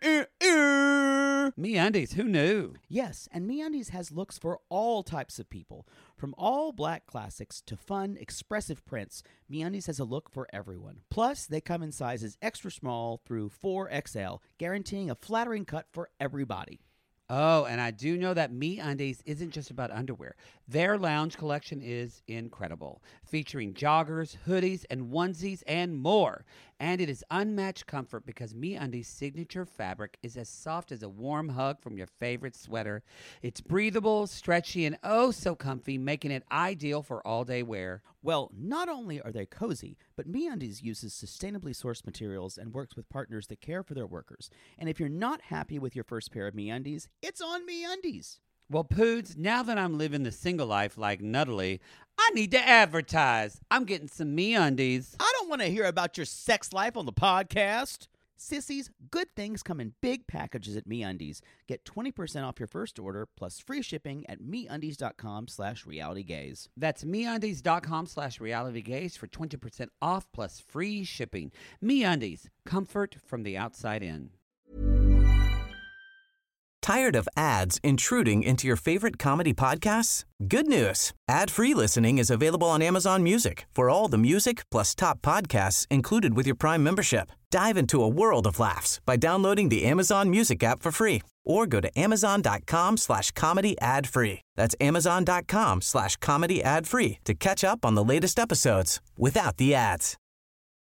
MeUndies, who knew? Yes, and MeUndies has looks for all types of people. From all black classics to fun, expressive prints, MeUndies has a look for everyone. Plus, they come in sizes extra small through 4XL, guaranteeing a flattering cut for everybody. Oh, and I do know that MeUndies isn't just about underwear. Their lounge collection is incredible, featuring joggers, hoodies, and onesies, and more. And it is unmatched comfort because MeUndies' signature fabric is as soft as a warm hug from your favorite sweater. It's breathable, stretchy, and oh so comfy, making it ideal for all-day wear. Well, not only are they cozy, but MeUndies uses sustainably sourced materials and works with partners that care for their workers. And if you're not happy with your first pair of MeUndies, it's on MeUndies. Well, Poods, now that I'm living the single life like Nuttily, I need to advertise. I'm getting some MeUndies. I don't want to hear about your sex life on the podcast. Sissies, good things come in big packages at MeUndies. Get 20% off your first order plus free shipping at MeUndies.com/realitygaze. That's MeUndies.com/realitygaze for 20% off plus free shipping. MeUndies, comfort from the outside in. Tired of ads intruding into your favorite comedy podcasts? Good news. Ad-free listening is available on Amazon Music for all the music plus top podcasts included with your Prime membership. Dive into a world of laughs by downloading the Amazon Music app for free or go to amazon.com/comedy ad-free. That's amazon.com/comedy ad-free to catch up on the latest episodes without the ads.